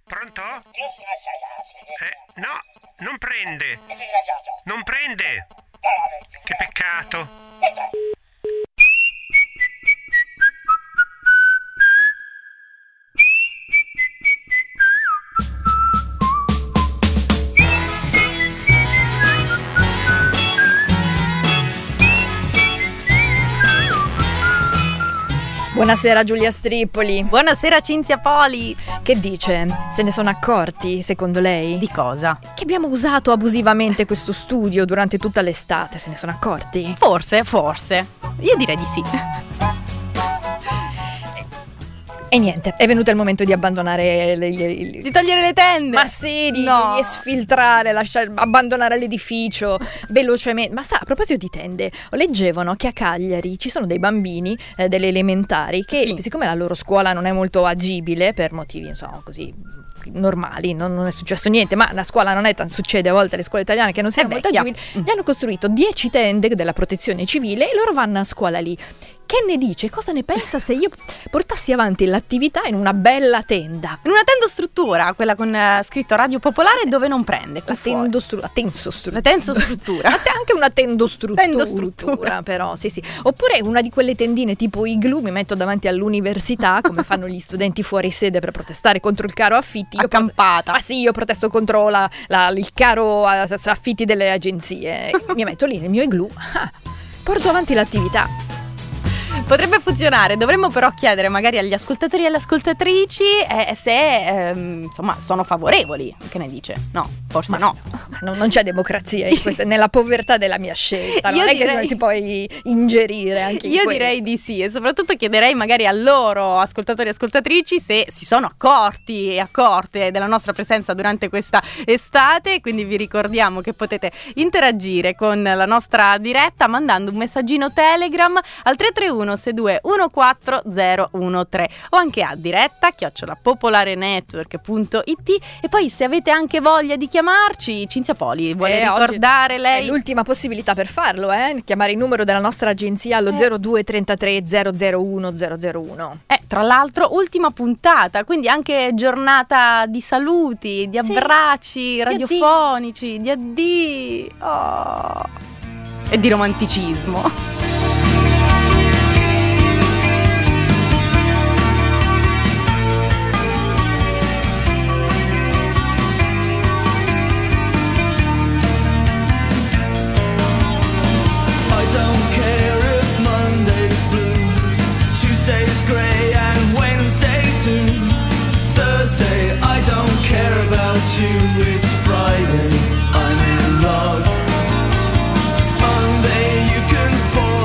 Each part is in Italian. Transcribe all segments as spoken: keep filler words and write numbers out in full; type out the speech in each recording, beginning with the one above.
Pronto? Eh, no, non prende. Non prende. Che peccato. Buonasera Giulia Stripoli. Buonasera Cinzia Poli. Che dice? Se ne sono accorti, secondo lei? Di cosa? Che abbiamo usato abusivamente questo studio durante tutta l'estate, se ne sono accorti? Forse, forse. Io direi di sì. E niente, è venuto il momento di abbandonare le, le, le... Di togliere le tende. Ma sì, di, no. di esfiltrare, lasciare, abbandonare l'edificio velocemente. Ma sa, a proposito di tende, leggevano che a Cagliari ci sono dei bambini eh, delle elementari che, sì. siccome la loro scuola non è molto agibile per motivi, insomma, così normali, non, non è successo niente, ma la scuola non è tanto, succede a volte alle scuole italiane che non siano È molto vecchia. agibili, gli hanno costruito dieci tende della protezione civile e loro vanno a scuola lì. Che ne dice? Cosa ne pensa se io portassi avanti l'attività in una bella tenda? In una tendostruttura, quella con uh, scritto Radio Popolare, dove non prende. La tendostru- la tensostruttura. La tensostruttura. Anche una tendostruttura. Tendostruttura. Però, sì, sì. Oppure una di quelle tendine tipo igloo, mi metto davanti all'università, come fanno gli studenti fuori sede per protestare contro il caro affitti. Io Accampata. Prote- ah sì, io protesto contro la, la, il caro affitti delle agenzie. Mi metto lì nel mio igloo, ah, porto avanti l'attività. Potrebbe funzionare, dovremmo però chiedere magari agli ascoltatori e alle ascoltatrici eh, se ehm, insomma sono favorevoli. Che ne dice? No, forse Ma no. no. Non c'è democrazia in questa, nella povertà della mia scelta. Non Io è direi... che si può ingerire anche in Io questo. direi di sì, e soprattutto chiederei magari a loro ascoltatori e ascoltatrici se si sono accorti e accorte della nostra presenza durante questa estate. Quindi vi ricordiamo che potete interagire con la nostra diretta mandando un messaggino Telegram al tre tre uno sei due uno quattro zero uno tre o anche a diretta chiocciola popolarenetwork punto it. E poi se avete anche voglia di chiamarci, Cinzia Poli vuole Eh, ricordare lei è l'ultima possibilità per farlo, eh? Chiamare il numero della nostra agenzia allo Eh. zero due trentatré zero zero uno zero zero uno. Eh, tra l'altro ultima puntata, quindi anche giornata di saluti, di Sì. abbracci radiofonici, di addii oh. e di romanticismo. Tuesday's grey and Wednesday too. Thursday, I don't care about you. It's Friday, I'm in love. Monday, you can fall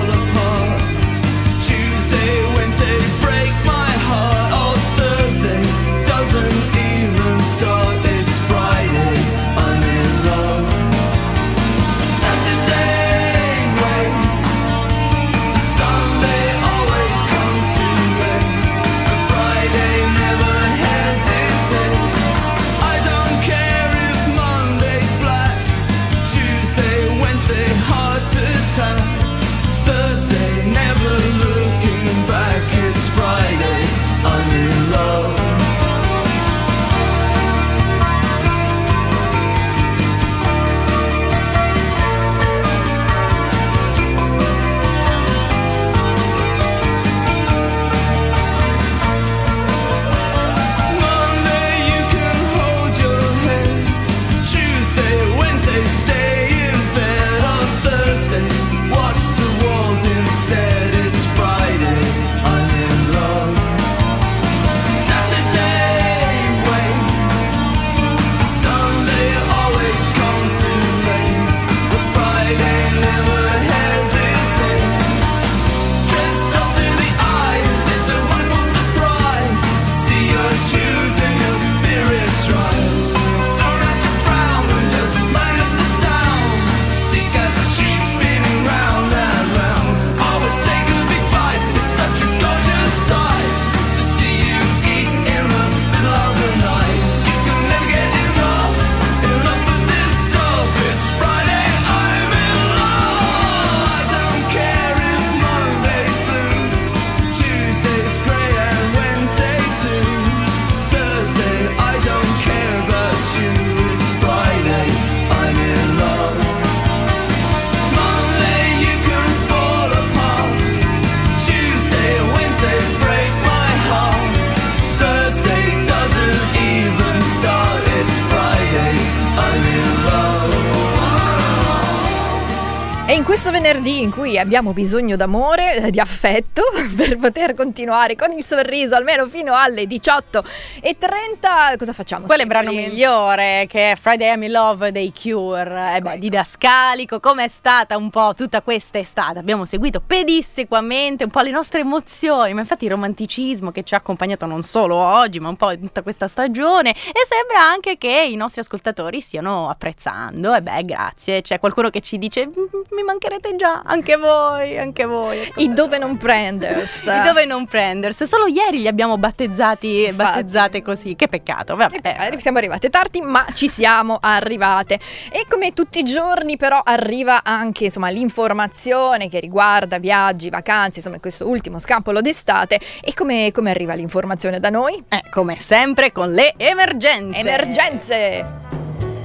questo venerdì in cui abbiamo bisogno d'amore, di affetto, per poter continuare con il sorriso almeno fino alle diciotto e trenta, cosa facciamo? Qual è il brano migliore, che è Friday I'm in Love dei Cure? Eh beh, didascalico, com'è stata un po' tutta questa estate? Abbiamo seguito pedissequamente un po' le nostre emozioni, ma infatti il romanticismo che ci ha accompagnato non solo oggi, ma un po' in tutta questa stagione, e sembra anche che i nostri ascoltatori stiano apprezzando. E beh, grazie, c'è qualcuno che ci dice mi mancherete già, anche voi, anche voi. I Dove Non Prenders. I Dove Non Prenders. Solo ieri li abbiamo battezzati, battezzate così. Che peccato, vabbè. Eh, siamo arrivate tardi, ma ci siamo arrivate. E come tutti i giorni però arriva anche insomma l'informazione che riguarda viaggi, vacanze, insomma questo ultimo scampolo d'estate. E come, come arriva l'informazione da noi? Eh, come sempre con le emergenze. Emergenze!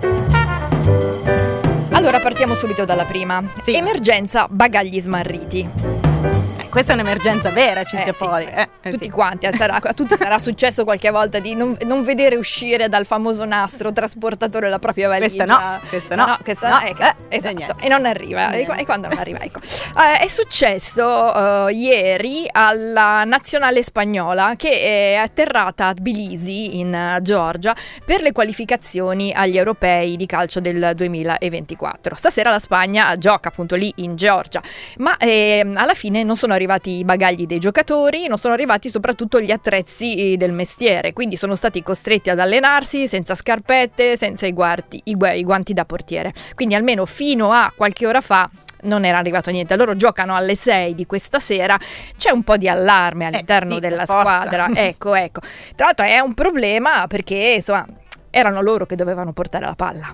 Allora partiamo subito dalla prima. Sì. Emergenza bagagli smarriti. Questa è un'emergenza vera, Cinzia Eh, sì, Poli. Eh, eh, tutti sì. quanti, sarà, a tutti sarà successo qualche volta di non, non vedere uscire dal famoso nastro trasportatore la propria valigia. Questa no, questa no. questa No, eh, eh, esatto, niente. e non arriva. E, e quando non arriva, ecco. Eh, è successo eh, ieri alla nazionale spagnola che è atterrata a Tbilisi in eh, Georgia per le qualificazioni agli europei di calcio del duemilaventiquattro. Stasera la Spagna gioca appunto lì in Georgia, ma eh, alla fine non sono arrivati i bagagli dei giocatori, non sono arrivati soprattutto gli attrezzi del mestiere, quindi sono stati costretti ad allenarsi senza scarpette, senza i guanti, i, gu- i guanti da portiere, quindi almeno fino a qualche ora fa non era arrivato niente. Loro giocano alle sei di questa sera, c'è un po' di allarme all'interno eh, sì, della forza. squadra, ecco ecco, tra l'altro è un problema perché insomma erano loro che dovevano portare la palla.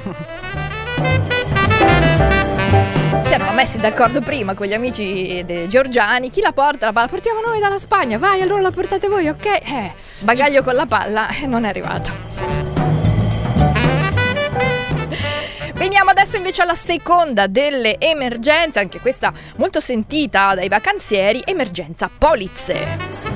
Si erano messi d'accordo prima con gli amici dei georgiani, chi la porta la palla? Portiamo noi dalla Spagna, vai, allora la portate voi, ok? Eh, bagaglio con la palla eh, non è arrivato. Veniamo adesso invece alla seconda delle emergenze, anche questa molto sentita dai vacanzieri, emergenza polizze.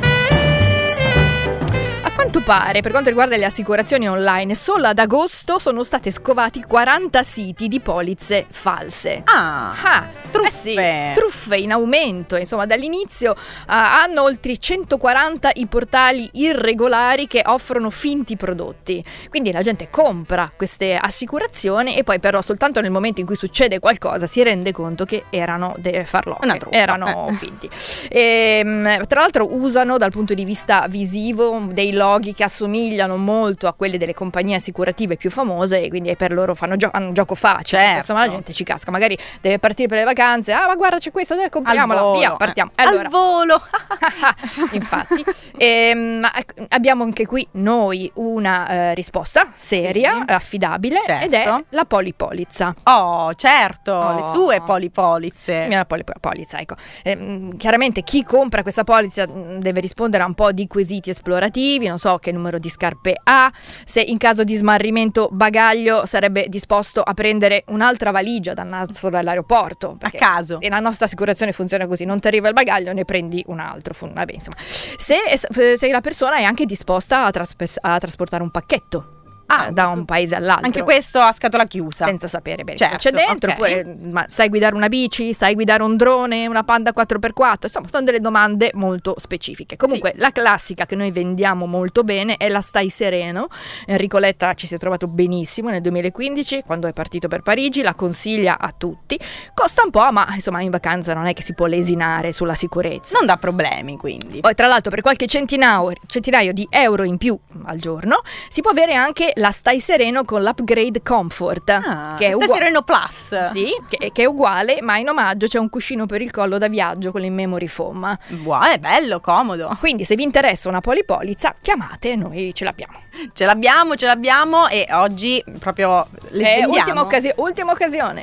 A quanto pare, per quanto riguarda le assicurazioni online, solo ad agosto sono state scovati quaranta siti di polizze false. Ah, Ah, truffe. eh sì, truffe in aumento, insomma dall'inizio uh, hanno oltre centoquaranta i portali irregolari che offrono finti prodotti, quindi la gente compra queste assicurazioni e poi però soltanto nel momento in cui succede qualcosa si rende conto che erano delle farlocche, Una truffa. erano Eh. finti. E, tra l'altro usano dal punto di vista visivo dei loghi che assomigliano molto a quelli delle compagnie assicurative più famose e quindi per loro fanno gio- hanno un gioco facile. Certo. Insomma la gente ci casca, magari deve partire per le vacanze, ah ma guarda c'è questo, dai, compriamola, Al volo, via, partiamo. eh. Allora, Al volo. infatti, ehm, ma ecco, abbiamo anche qui noi una eh, risposta seria, Sì. affidabile, Certo. ed è la polipolizza. Oh, certo, Oh. le sue polipolizze. La poli- polizza, ecco. Ehm, chiaramente chi compra questa polizza mh, deve rispondere a un po' di quesiti esplorativi, non so che numero di scarpe ha, se in caso di smarrimento bagaglio sarebbe disposto a prendere un'altra valigia dal nastro dall'aeroporto. A perché caso. se la nostra assicurazione funziona così, non ti arriva il bagaglio, ne prendi un altro. Fun- Vabbè, insomma. Se, se la persona è anche disposta a, traspe- a trasportare un pacchetto. Ah, da un paese all'altro. Anche questo a scatola chiusa. Senza sapere bene Certo, cosa c'è dentro, ok. oppure ma sai guidare una bici, sai guidare un drone, una Panda quattro per quattro, insomma sono delle domande molto specifiche. Comunque Sì. la classica che noi vendiamo molto bene è la Stai Sereno. Enrico Letta ci si è trovato benissimo nel duemilaquindici quando è partito per Parigi, la consiglia a tutti, costa un po' ma insomma in vacanza non è che si può lesinare sulla sicurezza. Non dà problemi, quindi. Poi tra l'altro per qualche centinaio, centinaio di euro in più al giorno si può avere anche la Stai Sereno con l'Upgrade Comfort, Ah, che è Stai ugua- Sereno Plus. sì, che, che è uguale, ma in omaggio c'è un cuscino per il collo da viaggio con l'in-memory foam. Wow, è bello, comodo. Quindi se vi interessa una polipolizza, chiamate, noi ce l'abbiamo. Ce l'abbiamo, ce l'abbiamo e oggi proprio le È vendiamo. ultima, occasi- ultima occasione.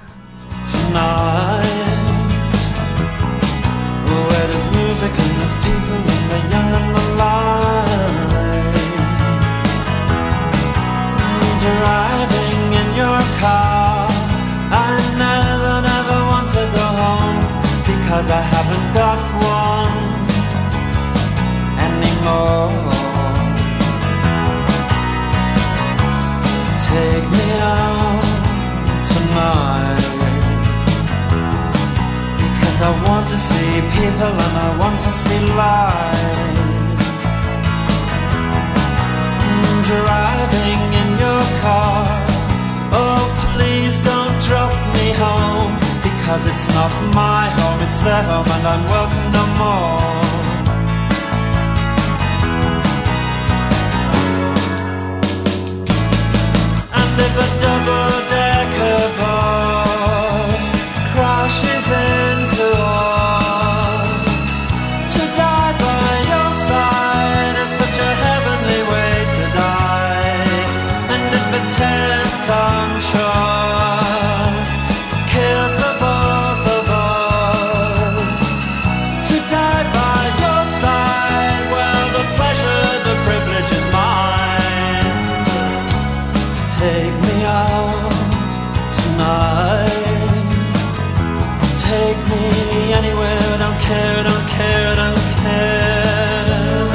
Tonight, where there's music and there's people and the young and the light. Driving in your car, I never, never want to go home because I haven't got one anymore. Take me out tonight see people and I want to see life. Driving in your car, oh please don't drop me home, because it's not my home, it's their home and I'm welcome no more. And if a double-decker bus crashes into us, to die by your side is such a heavenly way to die. And if a ten-ton truck kills the both of us, to die by your side, well, the pleasure, the privilege is mine. Take me out tonight, take me anywhere, don't care, don't care, don't care.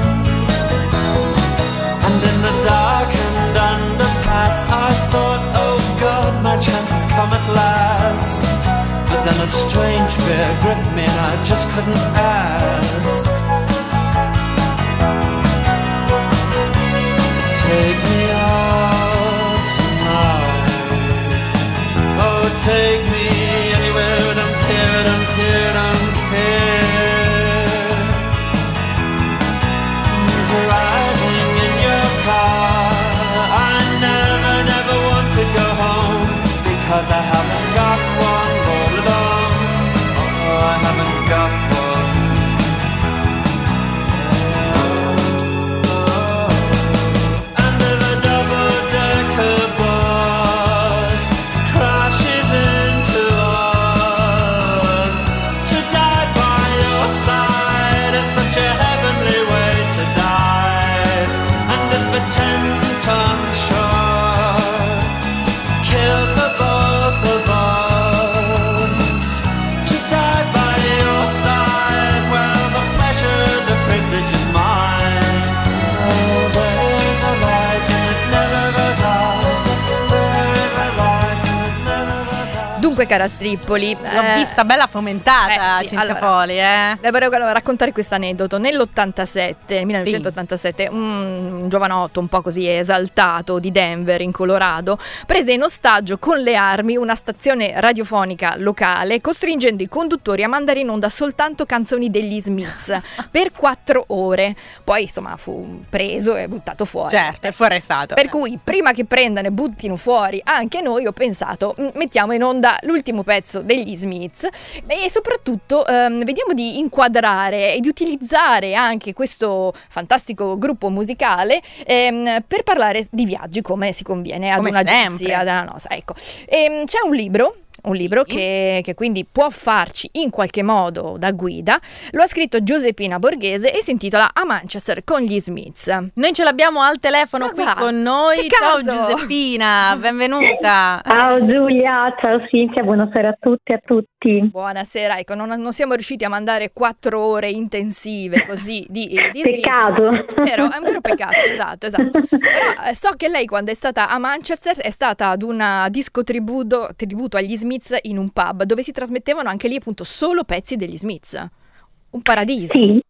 And in the darkened underpass I thought, oh God, my chance has come at last. But then a strange fear gripped me and I just couldn't ask. Take me out tonight, oh take me anywhere, don't care, don't care, don't care. Driving in your car, I never, never want to go home, because I haven't got one all along. Oh, I haven't got one. And if a double-decker bus crashes into us, to die by your side is such a heavenly way to die. And if a ten-ton truck kills the both of us, to die by your side, well, the pleasure, the privilege is mine. Oh, there is a light and it never goes out. There is a light and it never goes out. Dunque, cara Strippoli, L'ho eh, vista bella fomentata, eh, sì, Cinzia allora, Poli, eh. Le vorrei raccontare questo aneddoto. Nell'ottantasette, nel millenovecentottantasette, un giovanotto un po' così esaltato di Denver, in Colorado, prese in ostaggio con le armi una stazione radiofonica locale, costringendo i conduttori a mandare in onda soltanto canzoni degli Smiths per quattro ore. Poi, insomma, fu preso e buttato fuori. Certo, è forestato. Per cui, prima che prendano e buttino fuori anche noi, ho pensato, "Mm, mettiamo in onda l'ultimo pezzo degli Smiths e soprattutto ehm, vediamo di inquadrare e di utilizzare anche questo fantastico gruppo musicale ehm, per parlare di viaggi come si conviene ad Come un'agenzia sempre. della nostra. Ecco, Ehm, c'è un libro. Un libro Sì. che, che quindi può farci in qualche modo da guida. Lo ha scritto Giuseppina Borghese e si intitola A Manchester con gli Smiths. Noi ce l'abbiamo al telefono Ma qui va, con noi. che Ciao caso! Giuseppina, benvenuta. Ciao Giulia, ciao Cinzia, buonasera a tutti e a tutti. Buonasera, ecco, non, non siamo riusciti a mandare quattro ore intensive così di, di Peccato. Smith. È vero, è un vero peccato, esatto, esatto. Però eh, so che lei quando è stata a Manchester è stata ad un disco tributo, tributo agli Smiths in un pub dove si trasmettevano anche lì appunto solo pezzi degli Smiths. Un paradiso. Sì.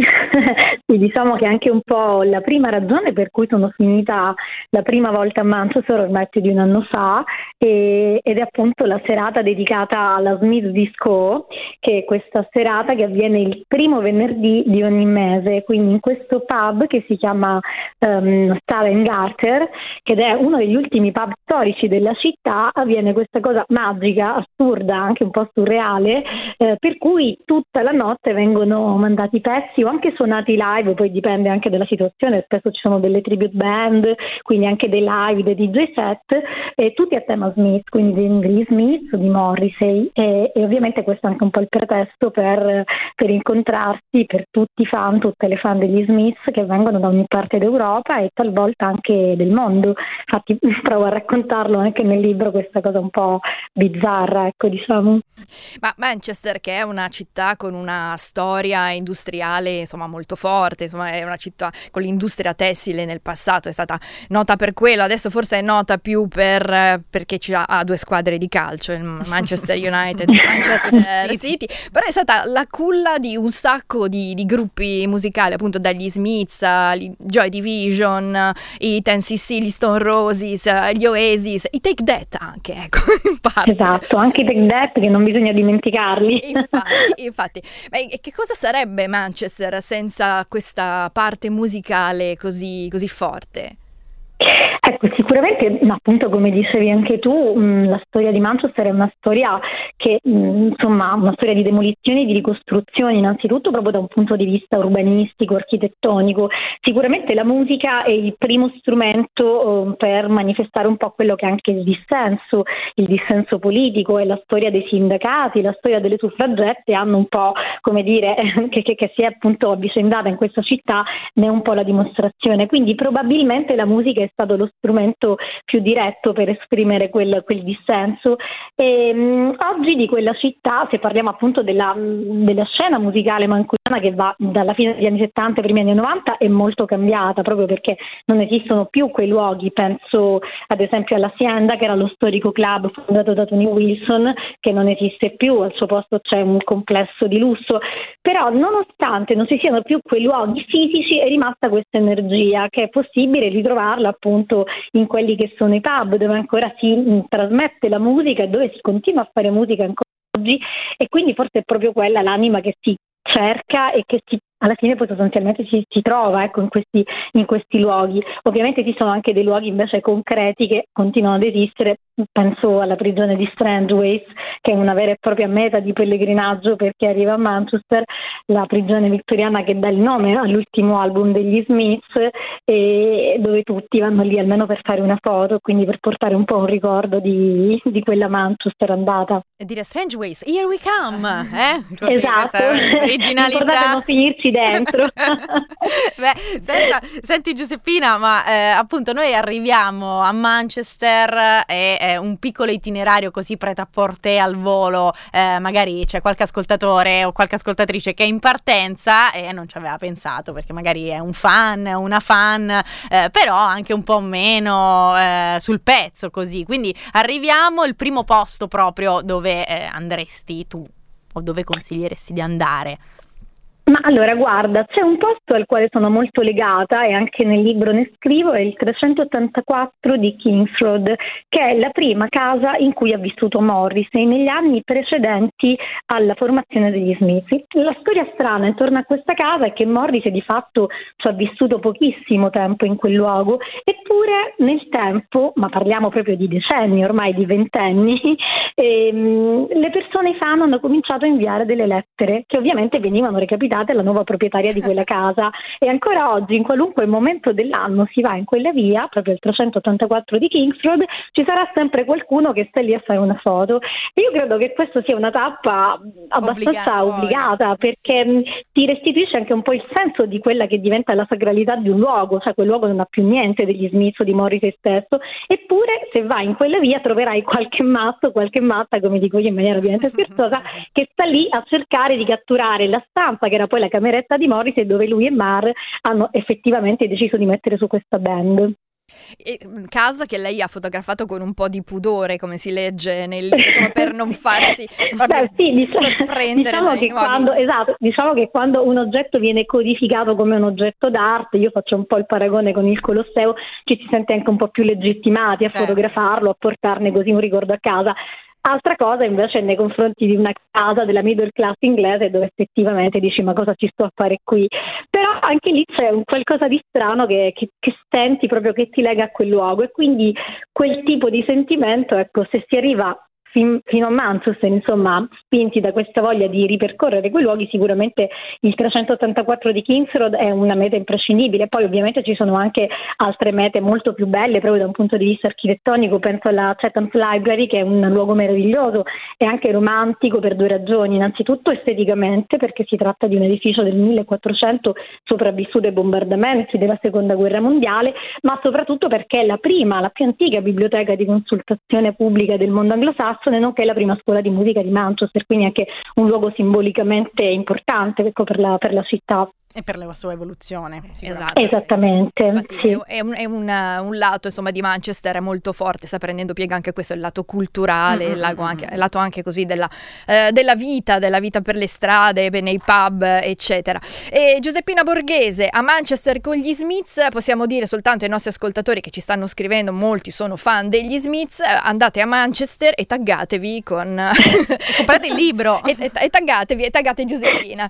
Sì, diciamo che è anche un po' la prima ragione per cui sono finita la prima volta a Manchester ormai più di un anno fa, e, ed è appunto la serata dedicata alla Smith Disco, che è questa serata che avviene il primo venerdì di ogni mese, quindi in questo pub che si chiama um, Star and Garter, che è uno degli ultimi pub storici della città, avviene questa cosa magica, assurda, anche un po' surreale, eh, per cui tutta la notte vengono mandati pezzi o anche suonati live, poi dipende anche dalla situazione, spesso ci sono delle tribute band, quindi anche dei live, dei D J set, e tutti a tema Smith, quindi degli Smith, di Morrissey, e, e ovviamente questo è anche un po' il pretesto per, per incontrarsi per tutti i fan, tutte le fan degli Smith che vengono da ogni parte d'Europa e talvolta anche del mondo. Infatti provo a raccontarlo anche nel libro, questa cosa un po' bizzarra, ecco, diciamo. Ma Manchester, che è una città con una storia industriale insomma molto forte, insomma è una città con l'industria tessile, nel passato è stata nota per quello, adesso forse è nota più per, perché ci ha, ha due squadre di calcio, il Manchester United e il Manchester City, però è stata la culla di un sacco di, di gruppi musicali, appunto dagli Smiths, gli Joy Division, i ten C C, gli Stone Roses, gli Oasis, i Take That anche, ecco, in parte. Esatto, anche i Take That che non bisogna dimenticarli. Infatti, infatti. Ma che cosa sarebbe Manchester senza questa parte musicale così, così forte? Ecco, sicuramente, appunto, come dicevi anche tu, mh, la storia di Manchester è una storia che, mh, insomma, una storia di demolizioni e di ricostruzioni, innanzitutto proprio da un punto di vista urbanistico, architettonico. Sicuramente la musica è il primo strumento uh, per manifestare un po' quello che è anche il dissenso, il dissenso politico, e la storia dei sindacati, la storia delle suffragette hanno un po', come dire, che, che, che si è appunto avvicendata in questa città, ne è un po' la dimostrazione. Quindi probabilmente la musica è stato lo strumento più diretto per esprimere quel, quel dissenso. E, mh, oggi di quella città, se parliamo appunto della, della scena musicale mancuniana che va dalla fine degli anni settanta ai primi anni novanta, è molto cambiata, proprio perché non esistono più quei luoghi. Penso ad esempio all'Hacienda, che era lo storico club fondato da Tony Wilson, che non esiste più, al suo posto c'è un complesso di lusso. Però nonostante non ci siano più quei luoghi fisici, è rimasta questa energia che è possibile ritrovarla appunto in quelli che sono i pub, dove ancora si mh, trasmette la musica e dove si continua a fare musica ancora oggi, e quindi forse è proprio quella l'anima che si cerca e che si, alla fine poi sostanzialmente si, si trova, ecco, in questi, in questi luoghi. Ovviamente ci sono anche dei luoghi invece concreti che continuano ad esistere. Penso alla prigione di Strangeways, che è una vera e propria meta di pellegrinaggio per chi arriva a Manchester, la prigione vittoriana che dà il nome all'ultimo album degli Smiths, e dove tutti vanno lì almeno per fare una foto, quindi per portare un po' un ricordo di, di quella Manchester andata. E dire Strangeways, here we come, eh? Così, esatto, originalità. Ricordate non finirci dentro. Beh, senta, senti Giuseppina, ma eh, appunto noi arriviamo a Manchester e eh, un piccolo itinerario così prêt-à-porter al volo, eh, magari c'è qualche ascoltatore o qualche ascoltatrice che è in partenza e non ci aveva pensato, perché magari è un fan, una fan, eh, però anche un po' meno eh, sul pezzo così. Quindi arriviamo, il primo posto proprio dove eh, andresti tu o dove consiglieresti di andare? Ma allora, guarda, c'è un posto al quale sono molto legata e anche nel libro ne scrivo, è il trecentottantaquattro di Kings Road, che è la prima casa in cui ha vissuto Morrissey negli anni precedenti alla formazione degli Smith. La storia strana intorno a questa casa è che Morrissey di fatto ci ha vissuto pochissimo tempo in quel luogo, eppure nel tempo, ma parliamo proprio di decenni, ormai di ventenni, ehm, le persone, i fan, hanno cominciato a inviare delle lettere che ovviamente venivano recapitate alla nuova proprietaria di quella casa, e ancora oggi in qualunque momento dell'anno si va in quella via, proprio il trecentottantaquattro di Kings Road, ci sarà sempre qualcuno che sta lì a fare una foto. E io credo che questo sia una tappa abbastanza obbligata, perché mh, ti restituisce anche un po' il senso di quella che diventa la sacralità di un luogo, cioè quel luogo non ha più niente degli Smith o di Morrissey stesso, eppure se vai in quella via troverai qualche matto, qualche matta, come dico io in maniera ovviamente scherzosa, che sta lì a cercare di catturare la stampa, che era poi la cameretta di Morrissey, dove lui e Marr hanno effettivamente deciso di mettere su questa band. E, casa che lei ha fotografato con un po' di pudore, come si legge nel libro, insomma, per non farsi Beh, sì, diciamo, sorprendere diciamo dai che nuovi... quando, esatto, diciamo che quando un oggetto viene codificato come un oggetto d'arte, io faccio un po' il paragone con il Colosseo, ci si sente anche un po' più legittimati a certo. fotografarlo, a portarne così un ricordo a casa. Altra cosa invece nei confronti di una casa della middle class inglese, dove effettivamente dici ma cosa ci sto a fare qui, però anche lì c'è un qualcosa di strano che, che, che senti proprio, che ti lega a quel luogo, e quindi quel tipo di sentimento, ecco, se si arriva fin, fino a Manchester, insomma, spinti da questa voglia di ripercorrere quei luoghi, sicuramente il trecentottantaquattro di Kings Road è una meta imprescindibile. Poi ovviamente ci sono anche altre mete molto più belle proprio da un punto di vista architettonico, penso alla Chetham's Library, che è un luogo meraviglioso e anche romantico per due ragioni: innanzitutto esteticamente, perché si tratta di un edificio del millequattrocento sopravvissuto ai bombardamenti della seconda guerra mondiale, ma soprattutto perché è la prima, la più antica biblioteca di consultazione pubblica del mondo anglosassone, nonché la prima scuola di musica di Manchester, quindi anche un luogo simbolicamente importante, ecco, per la, per la città. E per la sua evoluzione, Esatto. Esattamente, Infatti sì. è, un, è un, un lato insomma di Manchester è molto forte, sta prendendo piega anche questo, il lato culturale, il, lago anche, il lato anche così della, eh, della vita, della vita per le strade, nei pub, eccetera. E Giuseppina Borghese a Manchester con gli Smiths, possiamo dire soltanto ai nostri ascoltatori che ci stanno scrivendo, molti sono fan degli Smiths, andate a Manchester e taggatevi con... Comprate il libro. e, e, e taggatevi, e taggate Giuseppina.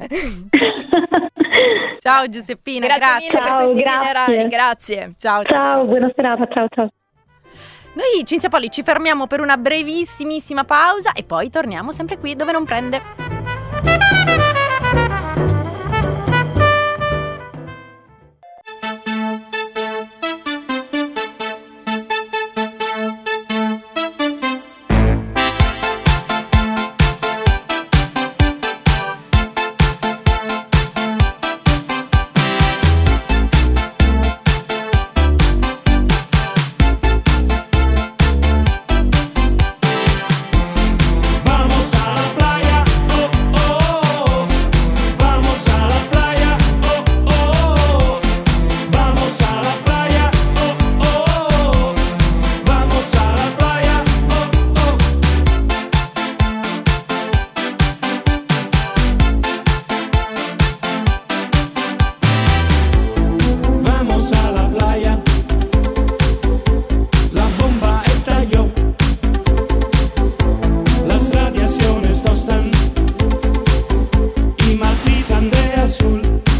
Ciao Giuseppina, Grazie, grazie. mille per Ciao, questi grazie. itinerari, grazie. Ciao. Ciao, buona serata, ciao ciao. Noi Cinzia Polli ci fermiamo per una brevissimissima pausa e poi torniamo sempre qui dove non prende. Vamos a la playa, oh oh. Vamos a la playa, oh oh. Vamos a la playa, oh oh. Vamos a la playa, oh oh. Vamos a la playa. La bomba estalló. Las radiaciones tostan y matizan de azul.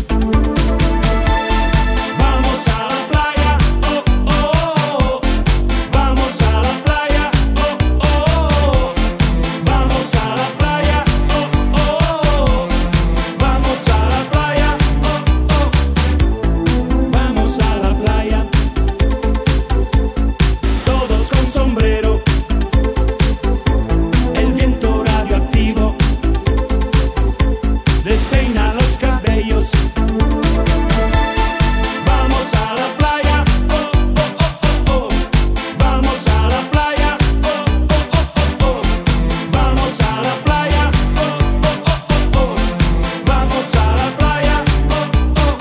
Vamos a la playa, oh oh. Vamos a la playa, oh oh. Vamos a la playa, oh oh. Vamos a la playa, oh oh. Vamos a la playa. Todos con sombrero. El viento radioactivo despeina los cabellos. Vamos a la playa, oh oh oh oh. Vamos a la playa, oh oh oh oh. Vamos a la playa, oh oh oh oh. Vamos a la playa, oh oh.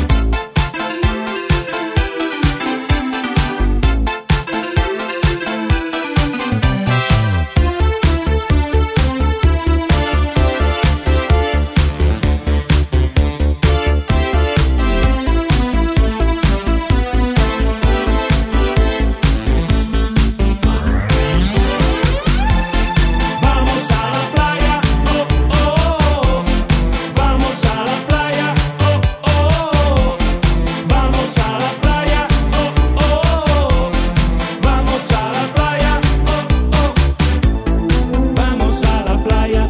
Vamos a la playa, oh oh. Vamos a la playa, oh oh. Vamos a la playa, oh oh. Vamos a la playa, oh oh. Vamos a la playa.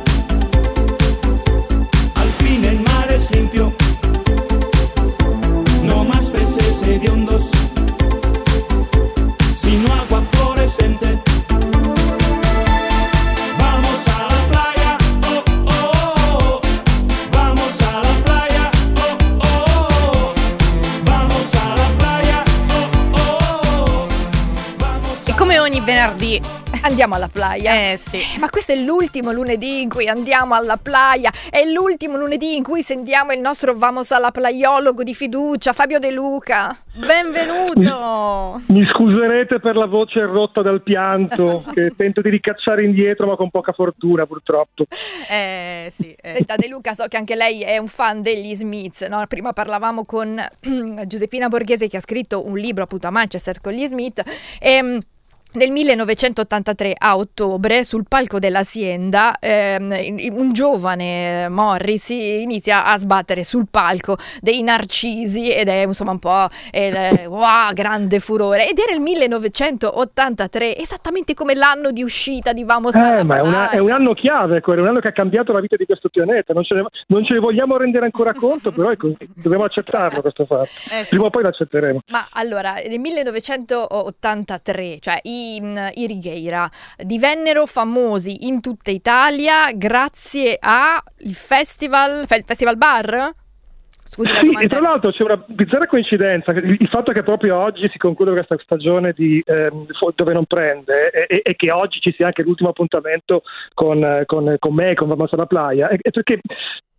Al fin el mar es limpio. No más peces hediondos, sino agua fluorescente. Vamos a la playa, oh oh. Vamos a la playa, oh oh. Vamos a la playa, oh oh. Vamos E come ogni venerdì, Andiamo alla playa. eh sì. Eh, Ma questo è l'ultimo lunedì in cui andiamo alla playa, è l'ultimo lunedì in cui sentiamo il nostro Vamos alla playologo di fiducia, Fabio De Luca. Benvenuto. Mi scuserete per la voce rotta dal pianto, che tento di ricacciare indietro ma con poca fortuna purtroppo. Eh sì. eh. Senta De Luca, so che anche lei è un fan degli Smiths, no? Prima parlavamo con Giuseppina Borghese che ha scritto un libro appunto a Manchester con gli Smith e nel millenovecentottantatré a ottobre sul palco dell'Hacienda ehm, un giovane Morris inizia a sbattere sul palco dei narcisi ed è insomma un po' il wow, grande furore, ed era il millenovecentottantatré, esattamente come l'anno di uscita di Vamos alla Eh, ma è, una- playa. è un anno chiave, ecco, è un anno che ha cambiato la vita di questo pianeta, non ce ne, non ce ne vogliamo rendere ancora conto, però è così, dobbiamo accettarlo questo fatto, Eh sì. prima o poi lo accetteremo. Ma allora, nel millenovecentottantatré, cioè i, i Righeira divennero famosi in tutta Italia grazie a il festival, fe- festival Bar? Scusi la Sì, e domanda. tra l'altro c'è una bizzarra coincidenza, che il, il fatto che proprio oggi si conclude questa stagione di ehm, Fo- Dove non prende e, e- e che oggi ci sia anche l'ultimo appuntamento con, eh, con, con me, con Vamos alla Playa, è, è perché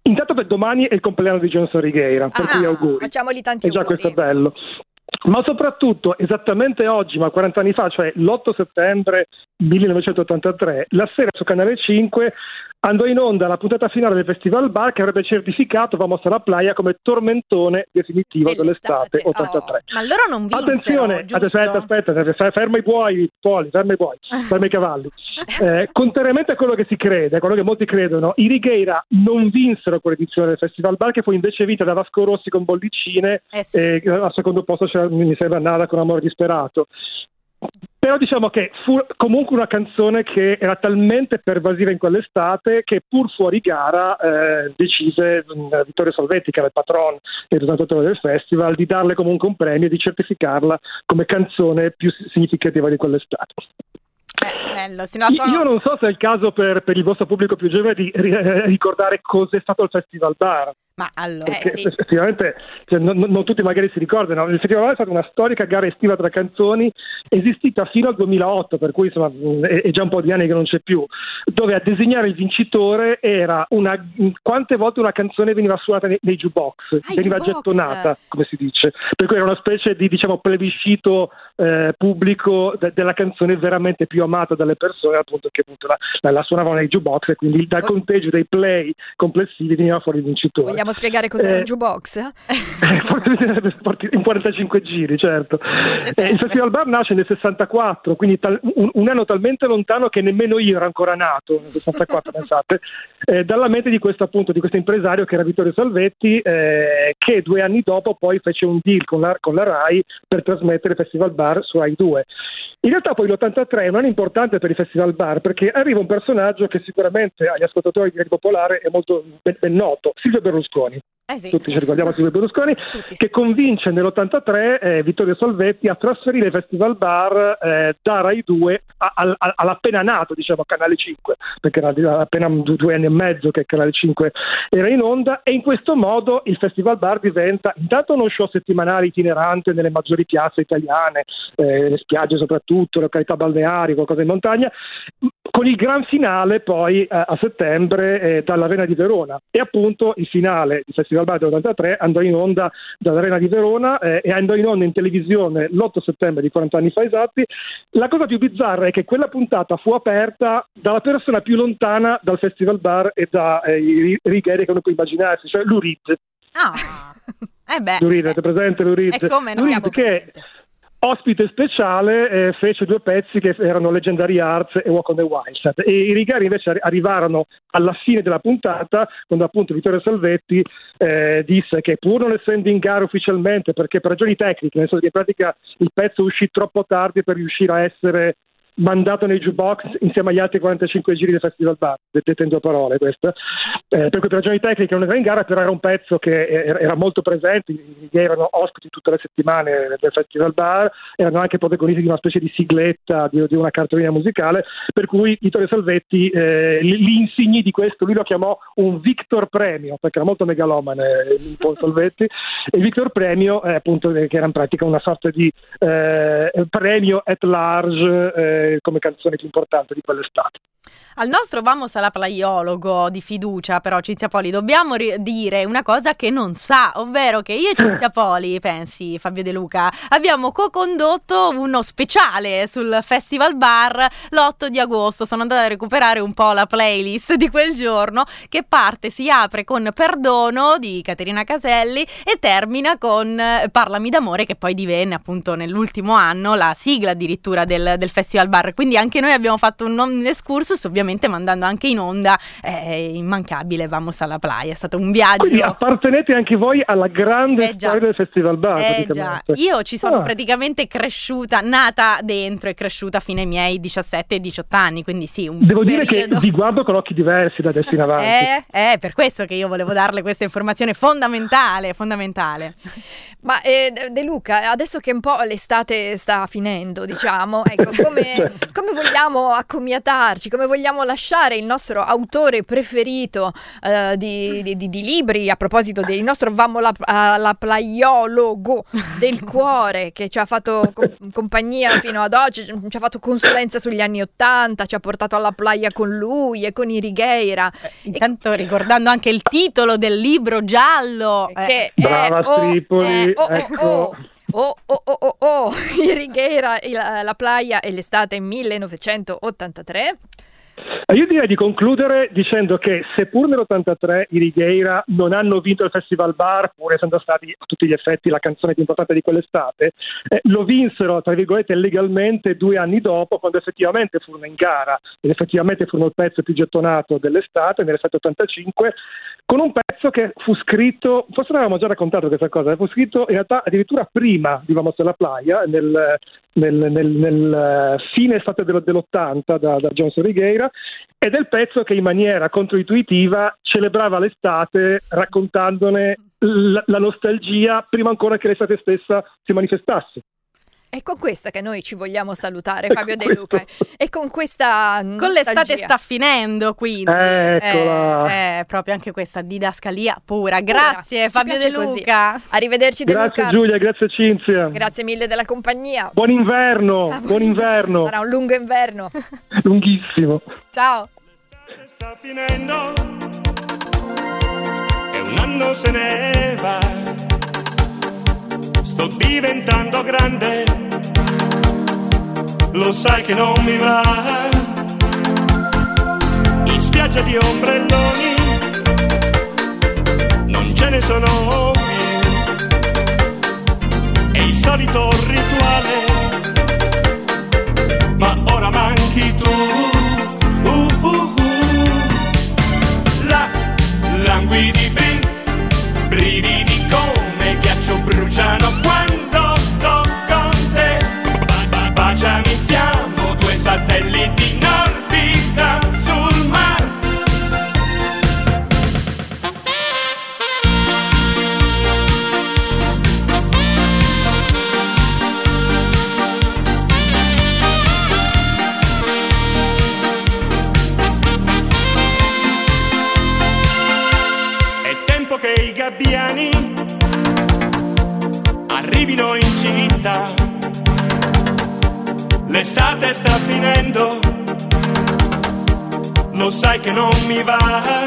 Intanto per domani è il compleanno di Johnson Righeira, per Ah, cui auguri. facciamogli tanti E già auguri. questo è bello. Ma soprattutto, esattamente oggi, ma quaranta anni fa, cioè l'otto settembre millenovecentottantatré, la sera su Canale cinque andò in onda la puntata finale del Festival Bar che avrebbe certificato Vamos alla Playa come tormentone definitivo dell'estate Dell'estate, ottantatré. Ma loro non vinsero, Attenzione, giusto? aspetta, aspetta, ferma i buoi, Poli, ferma i buoi, ferma i cavalli. Eh, contrariamente a quello che si crede, a quello che molti credono, i Righeira non vinsero quell'edizione del Festival Bar, che fu invece vinta da Vasco Rossi con Bollicine, Eh sì. e al secondo posto c'era, mi sembra, Nada con Amore disperato. Però diciamo che fu comunque una canzone che era talmente pervasiva in quell'estate che pur fuori gara eh, decise mh, Vittorio Salvetti, che era il patron e il presentatore del festival, di darle comunque un premio e di certificarla come canzone più significativa di quell'estate. Eh, bello, se no sono... Io non so se è il caso per, per il vostro pubblico più giovane di ri- ricordare cos'è stato il Festival Bar. Ma allora... Eh, Perché sì. effettivamente cioè, non, non tutti magari si ricordano. Il Festival Bar è stata una storica gara estiva tra canzoni esistita fino al duemilaotto, per cui insomma è, è già un po' di anni che non c'è più, dove a designare il vincitore era una quante volte una canzone veniva suonata nei, nei jukebox, Ah, i veniva jukebox. gettonata, come si dice, per cui era una specie di diciamo plebiscito eh, pubblico de- della canzone veramente più amata dalle persone, appunto, che appunto la, la, la suonavano nei jukebox, e quindi dal conteggio dei play complessivi veniva fuori il vincitore. Vogliamo spiegare cos'è Eh, un jukebox? in quarantacinque giri, certo. Dice Eh, sempre. il Festival Bar nasce nel sessantaquattro, quindi tal- un, un anno talmente lontano che nemmeno io ero ancora nato nel sessantaquattro, pensate, eh, dalla mente di questo appunto di questo impresario che era Vittorio Salvetti, eh, che due anni dopo poi fece un deal con la, con la Rai per trasmettere il Festival Bar su Rai due. In realtà poi l'ottantatré è un anno importante per il Festival Bar, perché arriva un personaggio che sicuramente agli ascoltatori di Radio Popolare è molto ben, ben noto, Silvio Berlusconi. Eh sì. Tutti ci ricordiamo Silvio Berlusconi, Tutti sì. che convince nell'ottantatré eh, Vittorio Salvetti a trasferire il Festival Bar eh, da Rai due a- a- a- all'appena nato, diciamo, Canale cinque, perché era appena due, due anni e mezzo che Canale cinque era in onda, e in questo modo il Festival Bar diventa intanto uno show settimanale itinerante nelle maggiori piazze italiane, eh, le spiagge soprattutto, località balneari, qualcosa in montagna, con il gran finale poi eh, a settembre eh, dall'Arena di Verona, e appunto il finale di Festival Bar dell'ottantatré andò in onda dall'Arena di Verona eh, e andò in onda in televisione l'otto settembre di quaranta anni fa esatti. La cosa più bizzarra è che quella puntata fu aperta dalla persona più lontana dal Festival Bar e da eh, i Righeira che uno può immaginarsi, cioè Lou Reed. Ah, eh beh. Lou Reed, avete presente Lou Reed? E come no? Lou Reed Abbiamo che presente. ospite speciale eh, fece due pezzi che erano Legendary Hearts e Walk on the Wild Side, e i Righeira invece arri- arrivarono alla fine della puntata quando appunto Vittorio Salvetti eh, disse che pur non essendo in gara ufficialmente, perché per ragioni tecniche, nel senso che in pratica il pezzo uscì troppo tardi per riuscire a essere mandato nei jukebox insieme agli altri quarantacinque giri del Festival Bar, dette in due parole questa, eh, per cui per ragioni tecniche non era in gara, però era un pezzo che era, era molto presente, erano ospiti tutte le settimane del Festival Bar, erano anche protagonisti di una specie di sigletta, di, di una cartolina musicale, per cui Vittorio Salvetti eh, li, li insignì di questo, lui lo chiamò un Victor Premio, perché era molto megalomane il buon Salvetti, e il Victor Premio eh, appunto che era in pratica una sorta di eh, premio at large eh, come canzone più importante di quell'estate. Al nostro Vamos alla Playologo di fiducia, però, Cinzia Poli, dobbiamo ri- dire una cosa che non sa, ovvero che io e Cinzia Poli, pensi Fabio De Luca, abbiamo co-condotto uno speciale sul Festival Bar l'otto di agosto. Sono andata a recuperare un po' la playlist di quel giorno, che parte, si apre con Perdono di Caterina Caselli e termina con eh, Parlami d'amore, che poi divenne appunto nell'ultimo anno la sigla addirittura del, del Festival Bar. Quindi anche noi abbiamo fatto un, un excursus, ovviamente mandando anche in onda eh, immancabile Vamos alla Playa. È stato un viaggio. Quindi appartenete anche voi alla grande Eh già. storia del Festival Bar, Eh già, praticamente. io ci sono Ah. praticamente cresciuta, nata dentro e cresciuta fino ai miei diciassette e diciotto anni, quindi sì, un Devo dire periodo. che vi guardo con occhi diversi da adesso in avanti. Eh, è per questo che io volevo darle questa informazione fondamentale, fondamentale. Ma eh, De Luca, adesso che un po' l'estate sta finendo, diciamo, ecco, come, come vogliamo accomiatarci, come vogliamo dobbiamo lasciare il nostro autore preferito eh, di, di, di, di libri, a proposito del nostro Vamo la, la plaiologo del cuore, che ci ha fatto co- compagnia fino ad oggi, ci ha fatto consulenza sugli anni Ottanta, ci ha portato alla playa con lui e con Irigheira. Eh, intanto ricordando anche il titolo del libro giallo. Eh, che Brava è, oh, Stripoli, eh, oh, ecco. oh, oh, oh, oh, oh, oh. Irigheira, la, la playa e l'estate millenovecentottantatré. Io direi di concludere dicendo che seppur nell'ottantatré i Righeira non hanno vinto il Festival Bar, pur essendo stati a tutti gli effetti la canzone più importante di quell'estate, eh, lo vinsero tra virgolette legalmente due anni dopo, quando effettivamente furono in gara ed effettivamente furono il pezzo più gettonato dell'estate, nell'estate ottantacinque, con un pezzo che fu scritto, forse l'avevamo già raccontato questa cosa, fu scritto in realtà addirittura prima di Vamos a la Playa, nel, nel, nel, nel fine estate dell'ottanta da, da Johnson Righeira, ed è il pezzo che in maniera controintuitiva celebrava l'estate raccontandone la, la nostalgia prima ancora che l'estate stessa si manifestasse. È con questa che noi ci vogliamo salutare, È Fabio con De Luca. questo. E con questa Con nostalgia. l'estate sta finendo, quindi Eccola. è, è proprio anche questa didascalia pura. Grazie Ci Fabio piace De così. Luca. Arrivederci De Grazie Luca. Giulia, grazie Cinzia. Grazie mille della compagnia. Buon inverno, Ah, buon inverno, Sarà un lungo inverno. lunghissimo. Ciao. Sta finendo e un anno se ne va. Sto diventando grande, lo sai che non mi va. In spiaggia di ombrelloni non ce ne sono più, è il solito rituale, ma ora manchi tu. Uh, uh, uh. La languidi brin, brividi come ghiaccio bruciano quando sto con te. Ba- ba- Baciami, siamo due satelliti in orbita sul mar. È tempo che i gabbiani arrivino in città. L'estate sta finendo, lo sai che non mi va.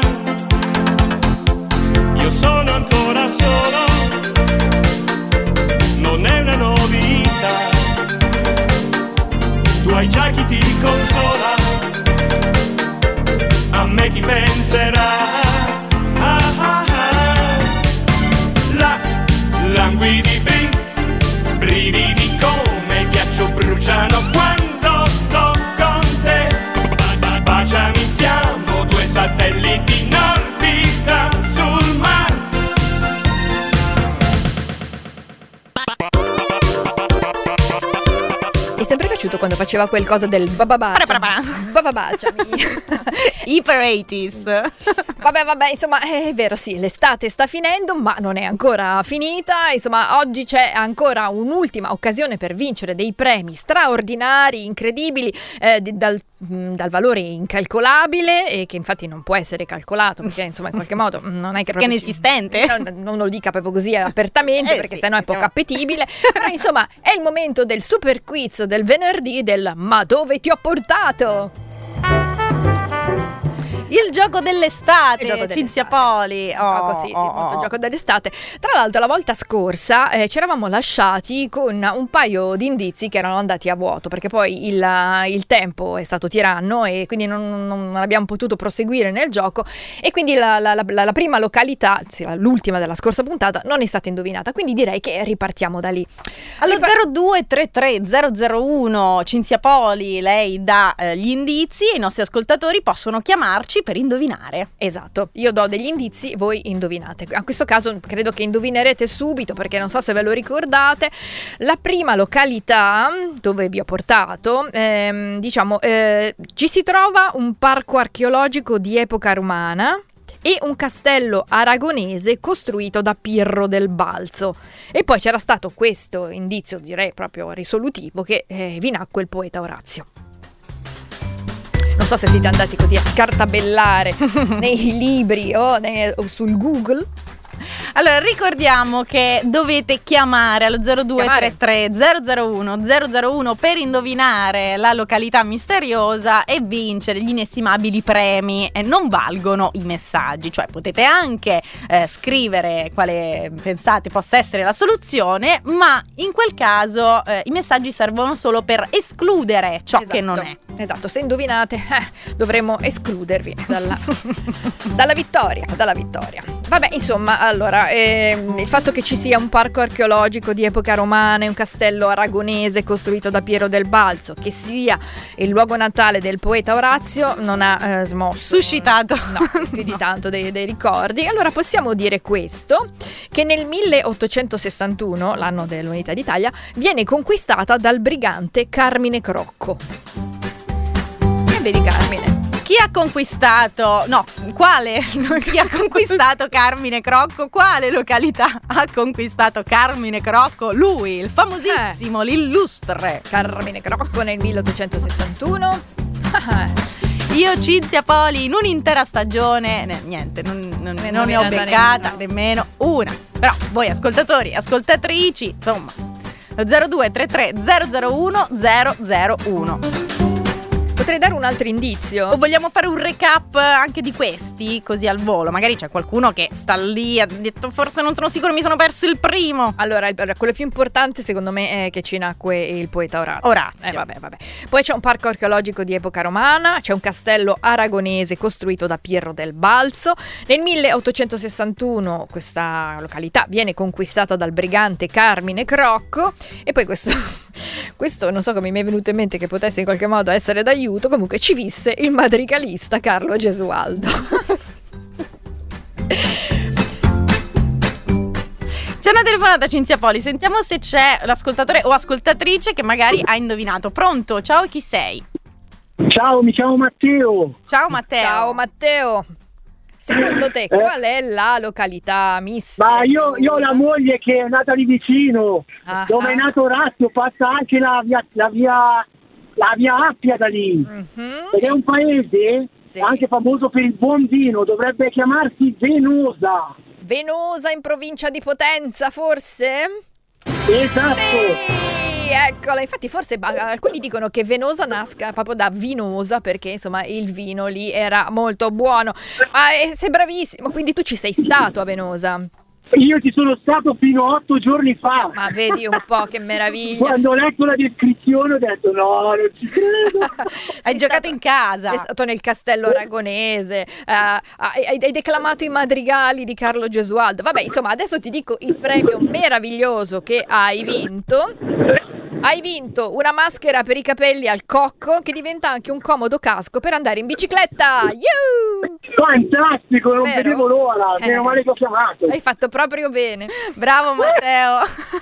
Io sono ancora solo, non è una novità. Tu hai già chi ti consola, a me chi penserà. Ah, ah, ah. La languidi brin, brividi come ghiaccio bruciano quando sto con te. Ba- ba- Baciami, siamo due satelliti in orbita sul mar. Mi è sempre piaciuto quando faceva quel cosa del bababaciami. Bababaciami. Hyper ottanta. Vabbè, vabbè, insomma, è vero, sì, l'estate sta finendo, ma non è ancora finita. Insomma, oggi c'è ancora un'ultima occasione per vincere dei premi straordinari, incredibili, eh, di- dal, mh, dal valore incalcolabile, e che infatti non può essere calcolato, perché insomma, in qualche modo mh, non è che Perché è proprio inesistente. Non, non lo dica proprio così apertamente, Eh, perché sì, sennò è poco no. appetibile. Però insomma, è il momento del super quiz del venerdì del Ma dove ti ho portato? Il gioco dell'estate, Il gioco Cinzia dell'estate. Poli. Un gioco, sì, sì, molto gioco dell'estate. Tra l'altro, la volta scorsa eh, ci eravamo lasciati con un paio di indizi che erano andati a vuoto, perché poi il, il tempo è stato tiranno e quindi non, non abbiamo potuto proseguire nel gioco, e quindi la, la, la, la prima località, sì, l'ultima della scorsa puntata, non è stata indovinata, quindi direi che ripartiamo da lì. Allo Ripar- zero due tre tre zero zero uno Cinzia Poli, lei dà eh, gli indizi e i nostri ascoltatori possono chiamarci per indovinare. Esatto, io do degli indizi, voi indovinate. A questo caso credo che indovinerete subito, perché non so se ve lo ricordate. La prima località dove vi ho portato, ehm, diciamo, eh, ci si trova un parco archeologico di epoca romana e un castello aragonese costruito da Pirro del Balzo. E poi c'era stato questo indizio, direi proprio risolutivo, che eh, vi nacque il poeta Orazio. Non so se siete andati così a scartabellare nei libri o, nei, o sul Google. Allora, ricordiamo che dovete chiamare allo zero due tre tre zero zero uno zero zero uno per indovinare la località misteriosa e vincere gli inestimabili premi. E non valgono i messaggi, cioè potete anche eh, scrivere quale pensate possa essere la soluzione, ma in quel caso eh, i messaggi servono solo per escludere ciò Esatto. che non è. Esatto, se indovinate eh, dovremo escludervi dalla, dalla vittoria, dalla vittoria. Vabbè, insomma, allora, ehm, il fatto che ci sia un parco archeologico di epoca romana e un castello aragonese costruito da Piero del Balzo, che sia il luogo natale del poeta Orazio, non ha eh, smosso, Suscitato. no, più di tanto dei, dei ricordi. Allora possiamo dire questo, che nel milleottocentosessantuno, l'anno dell'Unità d'Italia, viene conquistata dal brigante Carmine Crocco. E vedi Carmine. Chi ha conquistato, no, quale, chi ha conquistato Carmine Crocco? Quale località ha conquistato Carmine Crocco? Lui, il famosissimo, l'illustre Carmine Crocco nel milleottocentosessantuno. Io, Cinzia Poli, in un'intera stagione, ne- niente, non, non- Non è non ne ho nominata beccata nemmeno. nemmeno una. Però voi ascoltatori, ascoltatrici, insomma, lo zero due tre tre zero zero uno zero zero uno. Potrei dare un altro indizio. O vogliamo fare un recap anche di questi, così al volo? Magari c'è qualcuno che sta lì, ha detto forse non sono sicuro, mi sono perso il primo. Allora, il- quello più importante secondo me è che ci nacque il poeta Orazio. Orazio. Eh, vabbè, vabbè. Poi c'è un parco archeologico di epoca romana, c'è un castello aragonese costruito da Piero del Balzo. Nel milleottocentosessantuno questa località viene conquistata dal brigante Carmine Crocco. E poi questo, questo non so come mi è venuto in mente che potesse in qualche modo essere d'aiuto. Comunque ci visse il madrigalista Carlo Gesualdo. C'è una telefonata, Cinzia Poli, sentiamo se c'è l'ascoltatore o ascoltatrice che magari ha indovinato. Pronto? Ciao, chi sei? Ciao, mi chiamo Matteo. Ciao Matteo. Ciao Matteo. Secondo te qual è la località misteriosa? Ma io, io ho la moglie che è nata lì vicino, Ah. dove è nato Orazio, passa anche la via, la via, la via Appia da lì. Mhm. Ed è un paese Sì. anche famoso per il buon vino, dovrebbe chiamarsi Venosa. Venosa in provincia di Potenza, forse? Esatto. Sì, eccola. Infatti forse ba- alcuni dicono che Venosa nasca proprio da vinosa, perché insomma il vino lì era molto buono. Ah, e sei bravissimo, quindi tu ci sei stato a Venosa. Io ci sono stato fino a otto giorni fa. Ma vedi un po' che meraviglia. Quando ho letto la descrizione ho detto no, non ci credo. Hai Sei giocato stato- in casa. Sei stato nel castello aragonese, eh, hai, hai declamato i madrigali di Carlo Gesualdo. Vabbè, insomma, adesso ti dico il premio meraviglioso che hai vinto. Hai vinto una maschera per i capelli al cocco che diventa anche un comodo casco per andare in bicicletta. Yuhu! Fantastico, non Vero? vedevo l'ora, Eh. meno male che ho chiamato. Hai fatto proprio bene. Bravo Matteo.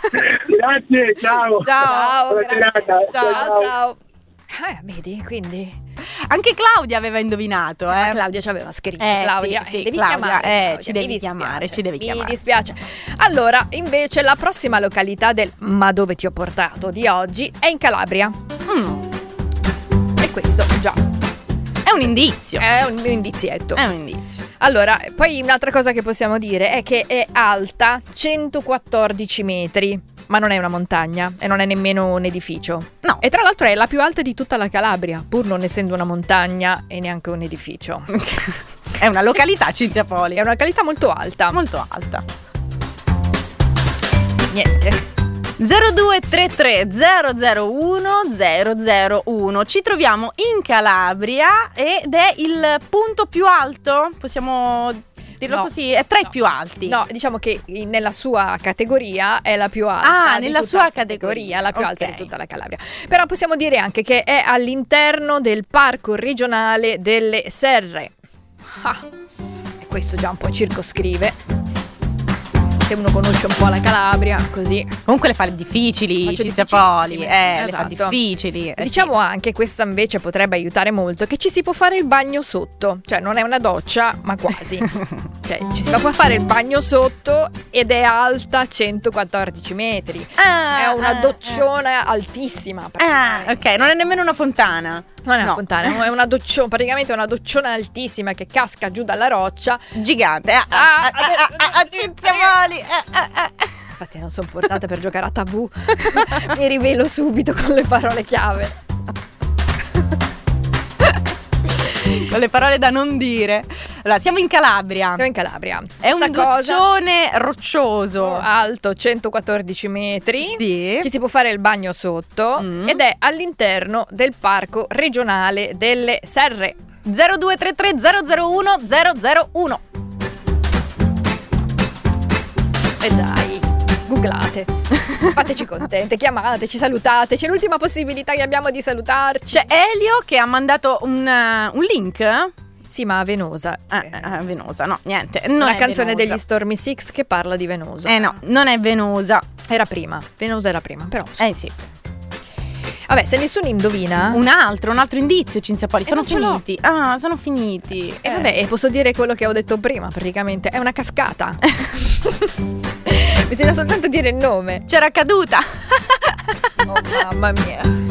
Grazie, ciao. Ciao. Ciao, Buona grazie. serata. Ciao, ciao. Eh, vedi, quindi Anche Claudia aveva indovinato, Ah, eh. Claudia ci aveva scritto. Eh, Claudia, sì, sì, devi Claudia, chiamare. eh, Claudia, ci devi mi dispiace, chiamare, ci devi mi chiamare. dispiace. Allora, invece, la prossima località del Ma dove ti ho portato di oggi è in Calabria. Mm, E questo già è un indizio. è un indizietto. È un indizio. Allora, poi un'altra cosa che possiamo dire è che è alta centoquattordici metri. Ma non è una montagna e non è nemmeno un edificio. No. E tra l'altro è la più alta di tutta la Calabria, pur non essendo una montagna e neanche un edificio. È una località, Cinzia Poli. È una qualità molto alta. molto alta. Niente. zero due tre tre zero zero uno zero zero uno. Ci troviamo in Calabria ed è il punto più alto, possiamo dirlo No. così, è tra No. i più alti. No, diciamo che in- nella sua categoria è la più alta. Ah, di nella tutta sua la categoria, la più ok. alta di tutta la Calabria. Però possiamo dire anche che è all'interno del parco regionale delle Serre. Ah, e questo già un po' circoscrive. Se uno conosce un po' la Calabria, così. Comunque le fa difficili, Faccio Cinzia difficilissime, Poli, eh, le fa esatto. difficili. eh, Diciamo anche, questo invece potrebbe aiutare molto, che ci si può fare il bagno sotto. Cioè non è una doccia, ma quasi. cioè ci si può fare il bagno sotto ed è alta centoquattordici metri. Ah, È una ah, docciona altissima. Ah, praticamente. ok, non è nemmeno una fontana. Non è una No. fontana, è una docciona, praticamente è una docciona altissima che casca giù dalla roccia. Gigante. Ah, Ah, ah, ah, ah, ah, ah, Cinzia Poli. Ah, ah, ah. Infatti non sono portata per giocare a tabù. Mi rivelo subito con le parole chiave. Con le parole da non dire. Allora, siamo in Calabria. Siamo in Calabria. È un Questa cosa, doccione roccioso. alto centoquattordici metri. Sì. Ci si può fare il bagno sotto Mm. ed è all'interno del parco regionale delle Serre. zero due tre tre zero zero uno zero zero uno. E dai, googlate, fateci contente, chiamateci, salutate. C'è l'ultima possibilità che abbiamo di salutarci. C'è Elio che ha mandato un, uh, un link. Sì, ma a Venosa. Ah, Eh, ah, Venosa, no, niente. Non una è canzone Venosa. degli Stormy Six che parla di Venosa. Eh no, non è Venosa. Era prima, Venosa era prima, però. Eh sì. Vabbè, se nessuno indovina. Un altro, un altro indizio, Cinzia Poli. Eh, Sono non ce l'ho. finiti. Ah, sono finiti. E vabbè, e posso dire quello che ho detto prima, praticamente. È una cascata. Bisogna soltanto dire il nome. C'era caduta. Oh, mamma mia.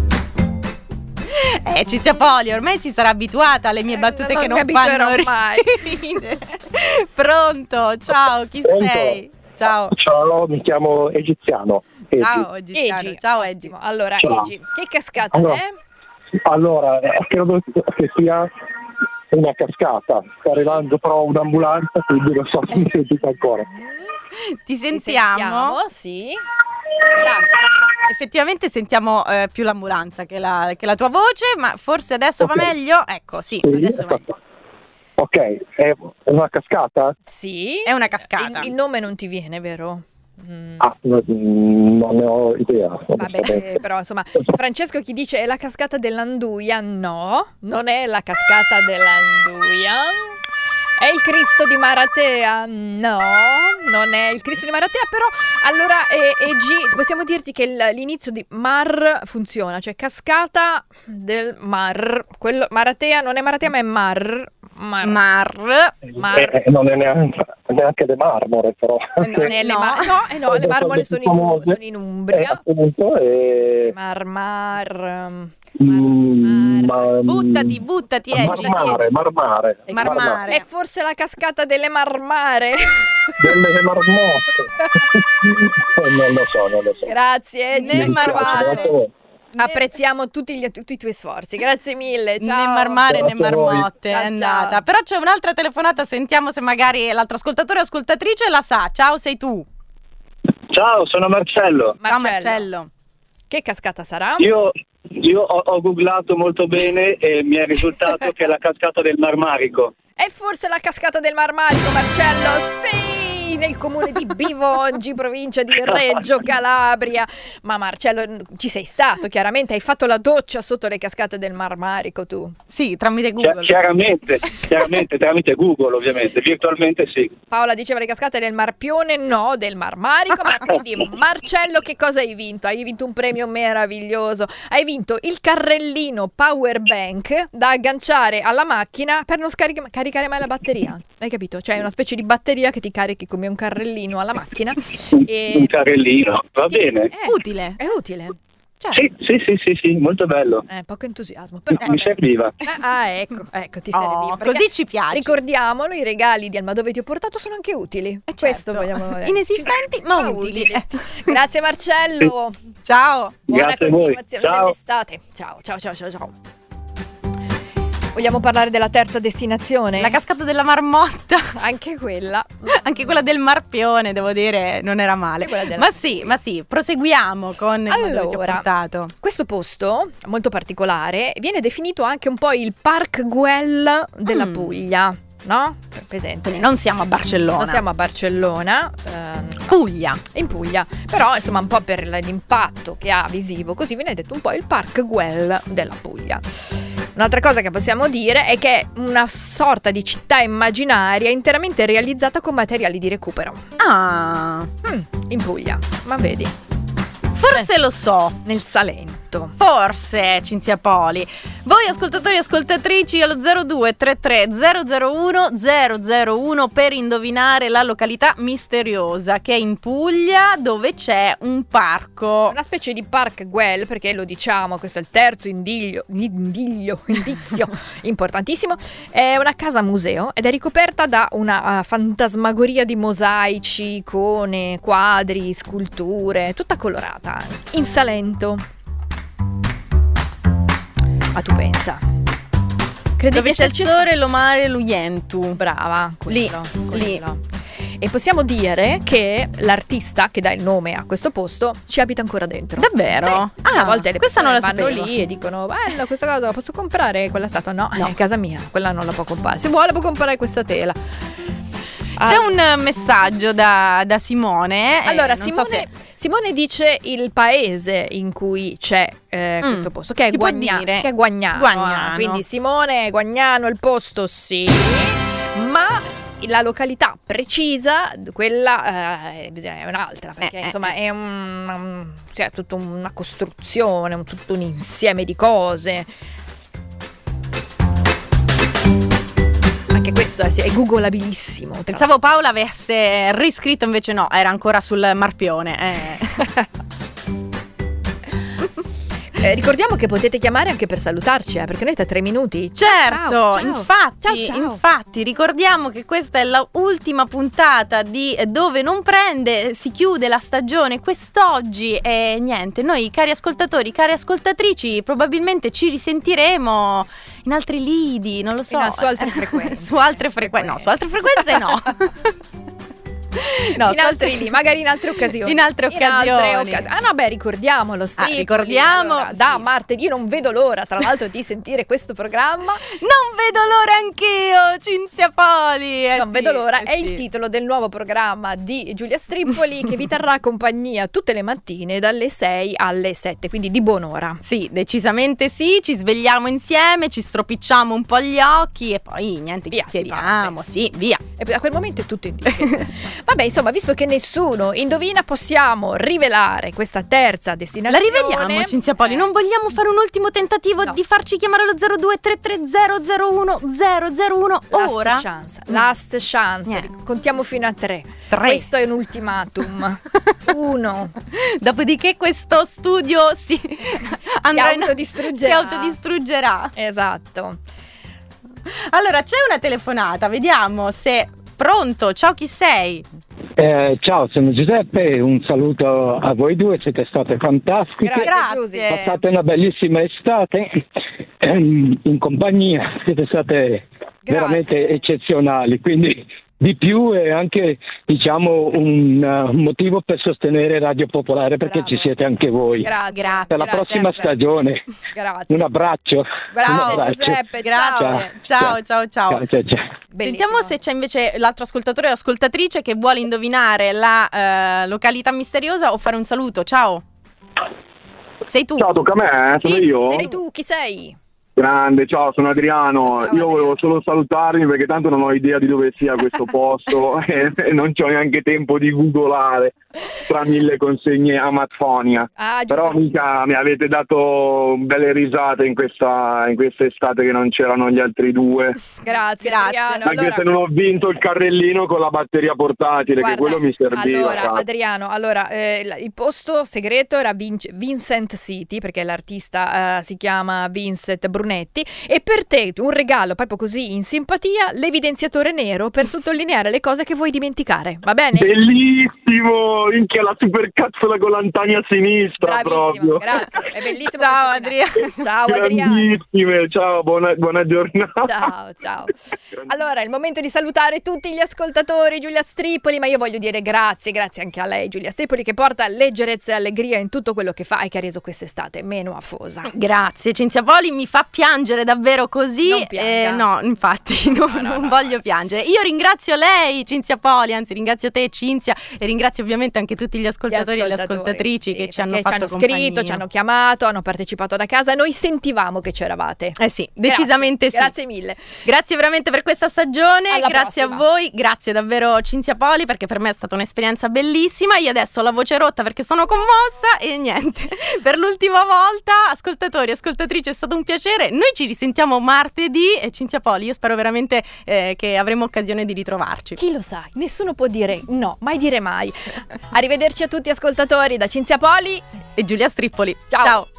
Eh, Cinzia Poli, ormai si sarà abituata alle mie Eh, battute non che mi non fanno abituerò mai. ridere. Pronto, ciao, chi Pronto? sei? Ciao. Ciao, mi chiamo Egiziano. Egi. Ciao, Egiziano. Egi. Ciao, Egi. Ottimo. Allora, Ciao. Egi, che cascata Allora, è? Allora, eh, credo che sia una cascata. Sta arrivando però un'ambulanza, quindi non so se mi sentite ancora. Ti Ti sentiamo. sì. Effettivamente sentiamo eh, più l'ambulanza che la, che la tua voce, ma forse adesso Ok. va meglio. Ecco, sì, Sì, adesso va meglio. Ok, è una cascata? Sì. È una cascata. Il, il nome non ti viene, vero? Mm. Ah, mm, non ne ho idea. Vabbè, eh, però insomma, Francesco chi dice è la cascata dell'Anduia? No, non è la cascata dell'Anduia. È il Cristo di Maratea? No, non è il Cristo di Maratea, però allora eh, E G, possiamo dirti che il- l'inizio di Mar funziona, cioè cascata del Mar. Quello, Maratea non è Maratea ma è Mar. Mar. Mar. Mar. Eh, eh, non è neanche, neanche le marmore, però. Non è le No. mar- no, eh no, le marmore sono in, Famose. sono in Eh, Umbria. appunto, e... Mar, mar, um, Mm, ma- Buttati, buttati, Egi. Marmare, marmare. Marmare. È forse la cascata delle marmare. Delle marmotte. non lo so, non lo so. Grazie, Egi. Nel Mi dispiace, marmare. grazie a voi. Apprezziamo tutti, gli- tutti i tuoi sforzi. Grazie mille. Ciao. Né marmare né Grazie a voi. marmotte, è Ciao, andata. ciao. Però c'è un'altra telefonata, sentiamo se magari l'altro ascoltatore o ascoltatrice la sa. Ciao, sei tu. Ciao, sono Marcello. Ciao Marcello. Marcello. Che cascata sarà? Io, io ho, ho googlato molto bene e mi è risultato che è la cascata del Marmarico. È forse la cascata del Marmarico, Marcello? Sì, nel comune di Bivongi, provincia di Reggio Calabria. Ma Marcello, ci sei stato, chiaramente. Hai fatto la doccia sotto le cascate del Marmarico, tu. Sì, tramite Chia- Google. chiaramente, chiaramente tramite Google ovviamente, virtualmente sì. Paola diceva le cascate del Marpione, no, del Marmarico. Ma quindi, Marcello, che cosa hai vinto? Hai vinto un premio meraviglioso. Hai vinto il carrellino Power Bank da agganciare alla macchina per non scarica- caricare mai la batteria. Hai capito? Cioè, è una specie di batteria che ti carichi come un carrellino alla macchina. Un, E- un carrellino, va Ti- bene. eh, Utile. È utile. Cioè, Sì, sì, sì, sì, sì, molto bello. Eh, poco entusiasmo. Però, Mi vabbè. serviva. Eh, ah, ecco, ecco, ti oh, serviva. Perché così ci piace. ricordiamolo, i regali di Alma dove ti ho portato sono anche utili. Eh, Questo certo. vogliamo eh, Inesistenti, ma ma utili. Grazie Marcello. Ciao. Buona Grazie a voi. continuazione Ciao. dell'estate. Ciao, ciao, ciao, ciao, ciao. Vogliamo parlare della terza destinazione? La cascata della marmotta. Anche quella. Anche quella del Marpione, devo dire, non era male. Anche quella della- Ma sì, ma sì, proseguiamo con il modo che ti ho Allora, portato. questo posto, molto particolare, viene definito anche un po' il Park Güell della Mm. Puglia, no? Presente? Quindi non siamo a Barcellona. Non siamo a Barcellona, ehm, no, Puglia. in Puglia, però insomma un po' per l'impatto che ha visivo, così viene detto un po' il Park Güell della Puglia. Un'altra cosa che possiamo dire è che è una sorta di città immaginaria interamente realizzata con materiali di recupero. Ah, Mm, in Puglia, ma vedi, forse lo so. nel Salento. Esatto. Forse, Cinzia Poli. Voi ascoltatori e ascoltatrici allo zero due tre tre zero zero uno zero zero uno per indovinare la località misteriosa che è in Puglia, dove c'è un parco. Una specie di Park Güell, perché lo diciamo, questo è il terzo indiglio, indiglio indizio importantissimo. È una casa museo ed è ricoperta da una uh, fantasmagoria di mosaici, icone, quadri, sculture, tutta colorata, in Salento. Ma tu pensa? Credi Dove di c'è il esserci sole, lo mare, l'Uientu. Brava, Lì, quello, lì. quello. E possiamo dire che l'artista che dà il nome a questo posto ci abita ancora dentro. Davvero? Sì. Ah, a volte le questa non persone la vanno sapevo. lì e dicono: bello, questa cosa la posso comprare? Quella statua? No, No. è casa mia, quella non la può comprare. Se vuole può comprare questa tela. C'è Ah, un messaggio da, da Simone. eh, Allora, non so Simone, se- Simone dice il paese in cui c'è eh, Mm. questo posto, che è, Si può Guagna- dire? che è Guagnano. Guagnano. eh. Quindi Simone, Guagnano, il posto sì, ma la località precisa, quella eh, bisogna- è un'altra, perché Eh, eh, insomma è un, un- cioè, tutta una costruzione, un, tutto un insieme di cose. Anche questo è, sì, è googolabilissimo. tra Pensavo Paola avesse riscritto, invece no, era ancora sul Marpione. eh. Eh, ricordiamo che potete chiamare anche per salutarci, eh, perché noi tra tre minuti. Certo, Ciao, ciao. infatti, Ciao, ciao. infatti, ricordiamo che questa è l'ultima puntata di Dove non prende, si chiude la stagione quest'oggi e niente, noi cari ascoltatori, cari ascoltatrici, probabilmente ci risentiremo in altri lidi, non lo so. In- su altre frequenze. su altre frequenze, no, su altre frequenze no. No, in altri lì, magari in altre occasioni. In altre occasioni. occasi- Ah no, beh, ricordiamolo. Stripoli. ricordiamo, Allora, da sì. martedì io non vedo l'ora, tra l'altro, di sentire questo programma. Non vedo l'ora anch'io, Cinzia Poli. eh non sì, vedo l'ora. eh È sì. il titolo del nuovo programma di Giulia Stripoli che vi terrà compagnia tutte le mattine dalle sei alle sette, quindi di buon'ora. Sì, decisamente sì, ci svegliamo insieme, ci stropicciamo un po' gli occhi e poi niente, Via, si chiacchieriamo, parte. sì, via. E da quel momento è tutto in discesa. Vabbè, insomma, visto che nessuno indovina, possiamo rivelare questa terza La destinazione. riveliamo, Cinzia Poli, Eh. non vogliamo fare un ultimo tentativo No. di farci chiamare allo zero due tre tre zero zero uno zero zero uno Last ora? chance, last chance. Niente. Contiamo fino a tre. Tre. Questo è un ultimatum. Uno. Dopodiché questo studio si andrà in- autodistruggerà. si autodistruggerà. Esatto. Allora, c'è una telefonata, vediamo se pronto. Ciao, chi sei? Eh, ciao, sono Giuseppe, un saluto a voi due, siete state fantastiche. Grazie, Grazie. Giusy. Passate una bellissima estate ehm, in compagnia, siete state veramente eccezionali, quindi di più è anche diciamo un uh, motivo per sostenere Radio Popolare, perché Bravo. ci siete anche voi. Grazie. Grazie. Per la Grazie, prossima Giuseppe. stagione, Grazie. un abbraccio. Grazie, Un abbraccio. Giuseppe. Grazie. Ciao. Ciao, ciao, ciao. Ciao, ciao, ciao. Bellissimo. Sentiamo se c'è invece l'altro ascoltatore o ascoltatrice che vuole indovinare la eh, località misteriosa o fare un saluto. Ciao. Sei tu. Ciao, tocca a me, eh? sono Sì, io? Sei tu, chi sei? Grande, ciao, sono Adriano. Ciao, Io Adriano. volevo solo salutarmi perché tanto non ho idea di dove sia questo posto e e non c'ho neanche tempo di googolare tra mille consegne Amazzonia. Ah, Però Giuseppe. mica mi avete dato belle risate in questa, in questa estate che non c'erano gli altri due. Grazie, Grazie. Adriano. Anche Allora, se non ho vinto il carrellino con la batteria portatile, guarda, che quello mi serviva. Allora, cazzo. Adriano, allora, eh, il- il posto segreto era Vinc- Vincent City, perché l'artista eh, si chiama Vincent Brunetti, e per te un regalo proprio così in simpatia, l'evidenziatore nero per sottolineare le cose che vuoi dimenticare, va bene? Bellissimo! Minchia, la supercazzola con l'antagna a sinistra Bravissimo, proprio. grazie, è bellissimo. Ciao, questo finale. Adriano. Ciao Adriano. Grandissime, ciao, buona, buona giornata. Ciao, ciao. Allora, è il momento di salutare tutti gli ascoltatori, Giulia Stripoli, ma io voglio dire grazie, grazie anche a lei, Giulia Stripoli, che porta leggerezza e allegria in tutto quello che fa e che ha reso quest'estate meno afosa. Grazie, Cinzia Poli, mi fa piacere piangere davvero così. Non pianga. Eh, no, infatti non, No, no, non no. voglio piangere. Io ringrazio lei, Cinzia Poli, anzi ringrazio te, Cinzia, e ringrazio ovviamente anche tutti gli ascoltatori, Gli e le ascoltatori, ascoltatrici sì, che ci hanno perché fatto ci hanno scritto, compagnia. ci hanno chiamato, hanno partecipato da casa. Noi sentivamo che c'eravate. Eh sì, decisamente Grazie, sì. Grazie mille. Grazie veramente per questa stagione, Alla grazie prossima. a voi, grazie davvero Cinzia Poli, perché per me è stata un'esperienza bellissima. Io adesso ho la voce rotta perché sono commossa e niente, per l'ultima volta, ascoltatori, ascoltatrici, è stato un piacere. Noi ci risentiamo martedì e Cinzia Poli, io spero veramente eh, che avremo occasione di ritrovarci. Chi lo sa? Nessuno può dire no, mai dire mai. Arrivederci a tutti ascoltatori da Cinzia Poli E Giulia Strippoli. Ciao. Ciao.